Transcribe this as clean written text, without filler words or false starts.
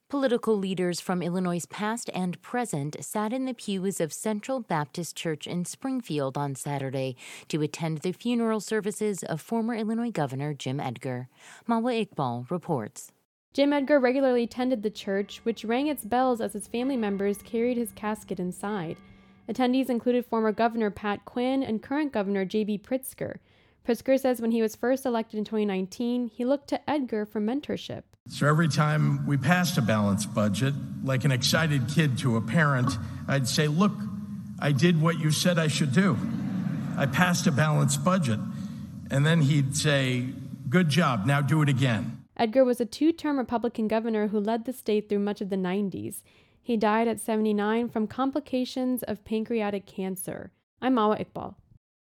Political leaders from Illinois' past and present sat in the pews of Central Baptist Church in Springfield on Saturday to attend the funeral services of former Illinois Governor Jim Edgar. Mawa Iqbal reports. Jim Edgar regularly attended the church, which rang its bells as his family members carried his casket inside. Attendees included former Governor Pat Quinn and current Governor J.B. Pritzker. Pritzker says when he was first elected in 2019, he looked to Edgar for mentorship. So every time we passed a balanced budget, like an excited kid to a parent, I'd say, look, I did what you said I should do. I passed a balanced budget. And then he'd say, good job, now do it again. Edgar was a two-term Republican governor who led the state through much of the 90s. He died at 79 from complications of pancreatic cancer. I'm Mawa Iqbal.